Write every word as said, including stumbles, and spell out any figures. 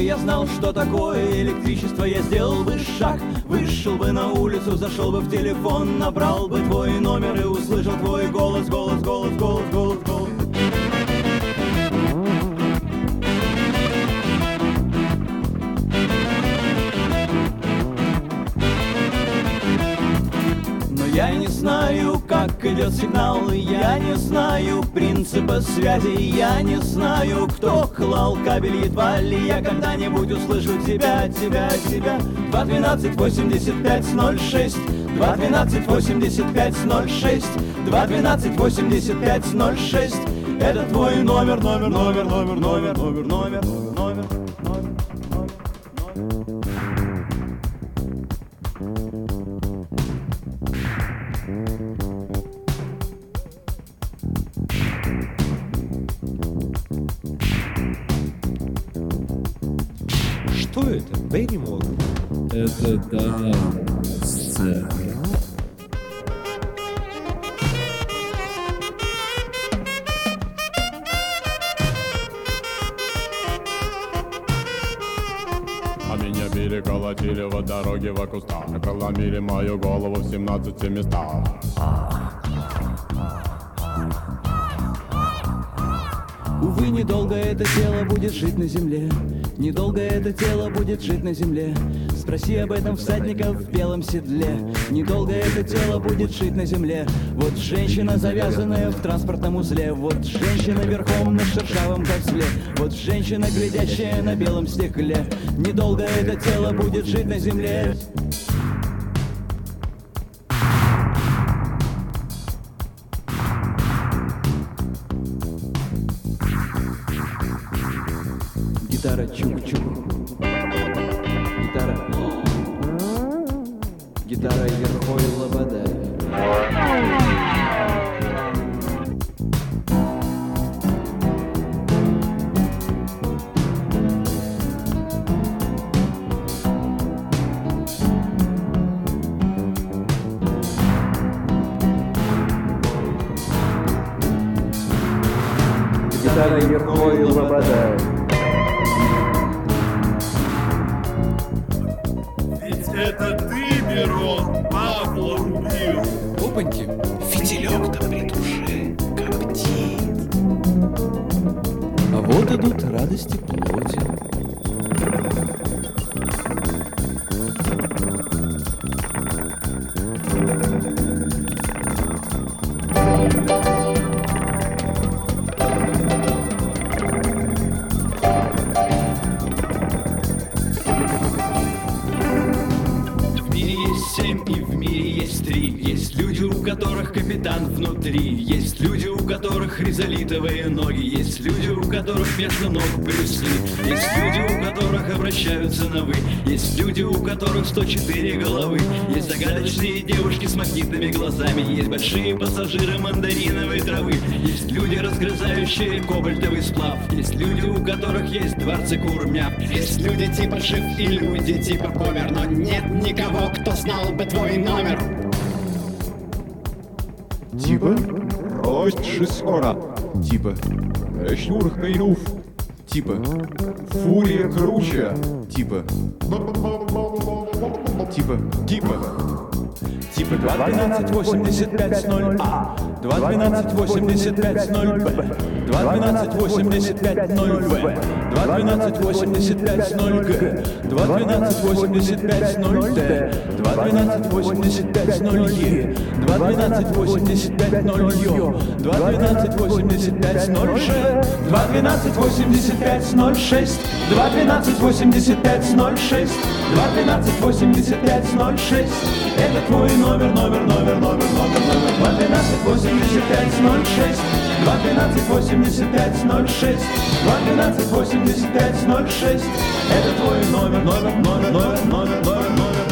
я знал, что такое электричество, я сделал бы шаг, вышел бы на улицу, зашел бы в телефон, набрал бы твой номер и услышал твой голос, голос, голос, голос, голос, голос. Я не знаю, как идет сигнал, я не знаю принципа связи, я не знаю, кто клал кабель, едва ли я когда-нибудь услышу тебя, тебя, тебя. Два двенадцать восемьдесят пять ноль шесть, два двенадцать восемьдесят пять ноль шесть, два двенадцать восемьдесят пять ноль шесть. Это твой номер, номер, номер, номер, номер, номер, номер, номер. Что это? Берримор? Это да, сцена. А меня били, колотили в дороге в кустах, проломили мою голову в семнадцати местах. Увы, недолго это тело будет жить на земле, недолго это тело будет жить на земле. Спроси об этом всадника в белом седле. Недолго это тело будет жить на земле. Вот женщина, завязанная в транспортном узле. Вот женщина верхом на шершавом козле. Вот женщина, глядящая на белом стекле. Недолго это тело будет жить на земле. Гитара чук-чук. Гитара. Гитара Ерхой Лобода. Гитара Ерхой Лобода. Это ты, Мирон, Павла убил. Опаньки, фитилек-то при душе коптит. А вот идут радости плоти. Есть люди, у которых капитан внутри. Есть люди, у которых хризолитовые ноги. Есть люди, у которых вместо ног брюсли. Есть люди, у которых обращаются на «вы». Есть люди, у которых сто четыре головы. Есть загадочные девушки с магнитными глазами. Есть большие пассажиры мандариновой травы. Есть люди, разгрызающие кобальтовый сплав. Есть люди, у которых есть дворцы курмяв. Есть люди типа Шиф и люди типа Помер. Но нет никого, кто знал бы твой номер. Типа рост шесора, типа Шнурка и Нуф, типа Фурия круче, типа Типа Типа Типа два двенадцать восемьдесят пять ноль А, два двенадцать восемьдесят пять ноль Б, два двенадцать восемьдесят пять ноль В, два двенадцать восемьдесят пять ноль Г, два двенадцать восемьдесят пять ноль Д, два двенадцать восемьдесят пять ноль Е, два двенадцать восемьдесят пять ноль Ё, два двенадцать восемьдесят пять ноль Ж, два двенадцать восемьдесят пять ноль шесть, два двенадцать восемьдесят пять ноль шесть, два двенадцать восемьдесят пять ноль шесть. Это твой номер, номер, номер, номер, номер, номер. Два двенадцать восемьдесят пять ноль шесть, два двенадцать восемьдесят пять ноль шесть, два двенадцать восемьдесят пять ноль шесть. Это твой номер, номер, номер, номер, номер, номер, номер.